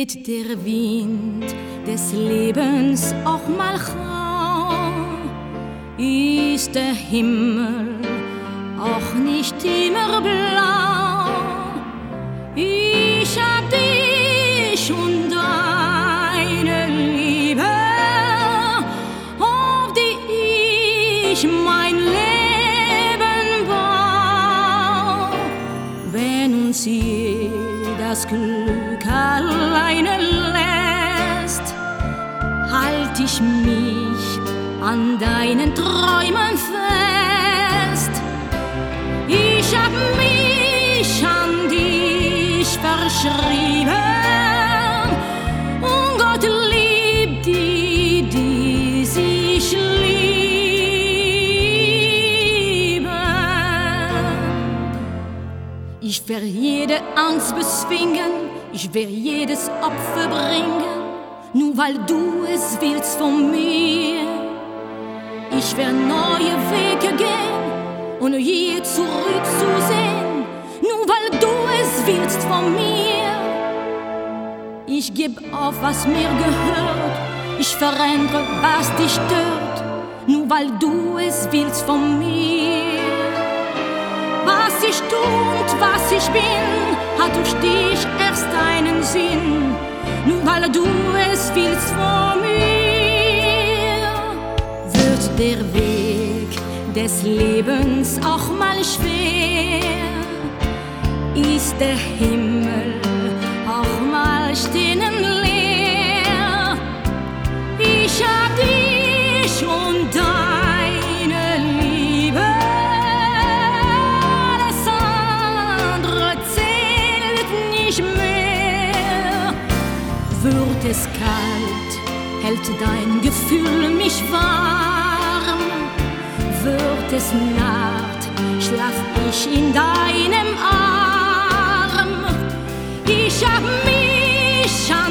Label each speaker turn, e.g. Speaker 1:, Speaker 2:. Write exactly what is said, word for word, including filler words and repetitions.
Speaker 1: weht der Wind des Lebens auch mal rau, ist der Himmel auch nicht immer blau. Ich hab dich und deine Liebe, auf die ich mein Leben bau. Wenn uns je das Glück alleine lässt, halt ich mich an deinen Träumen fest. Ich hab mich an dich verschrieben und Gott liebt die, die sich lieben. Ich werde jede Angst bezwingen, ich werde jedes Opfer bringen, nur weil du es willst von mir. Ich werde neue Wege gehen, ohne je zurückzusehen, nur weil du es willst von mir. Ich geb auf, was mir gehört, ich verändere, was dich stört, nur weil du es willst von mir. Was ich tu und was ich bin, hat durch dich erst einen Sinn, nur weil du es willst von mir. Wird der Weg des Lebens auch mal schwer, ist der Himmel auch mal stirnleer. Ich hab dich und deine Liebe, das andere zählt nicht mehr. Wird es kalt, hält dein Gefühl mich warm. Wird es Nacht, schlaf ich in deinem Arm. Ich hab mich an